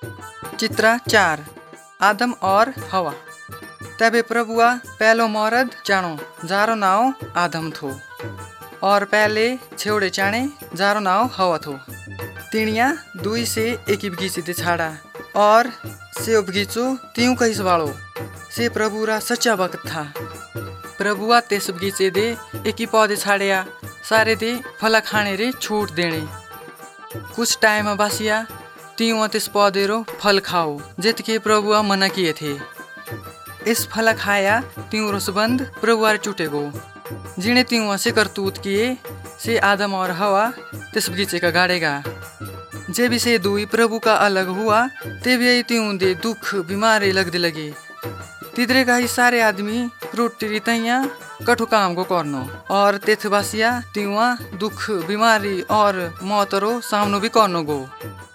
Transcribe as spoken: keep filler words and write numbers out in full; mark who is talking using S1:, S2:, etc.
S1: चित्र चार आदम और हवा। तबे प्रभुआ पहलो मौरद जानो जारो नाव आदम थो और पहले छेवड़े चाणे जारो नाव हवा थो। तिणिया दुई से एक बगीचे दे छाड़ा और से बगीचो त्यों कहिस वालो से प्रभु रा सच्चा भक्त था। प्रभुआ तेस बगीचे दे एक ही पौधे छाड़िया सारे दे फला खाने रे छूट देने। कुछ टाइम बासिया त्यों तिस पौधे रो फल खाओ जितके प्रभुआ मना किए थे। इस फल खाया त्यों रो संबंध प्रभुआ चुटेगो जिन्हें त्यों से करतूत किए से आदम और हवा तिस बगीचे का गाड़ेगा। जब से दुई प्रभु का अलग हुआ तब यही त्यों दे दुख बीमारी लगने लगे। तिदरे का ही सारे आदमी रोटी तैया कठो काम को करनो और तेथ बासिया त्यों दुख बीमारी और मौत रो सामनो भी करनो गो।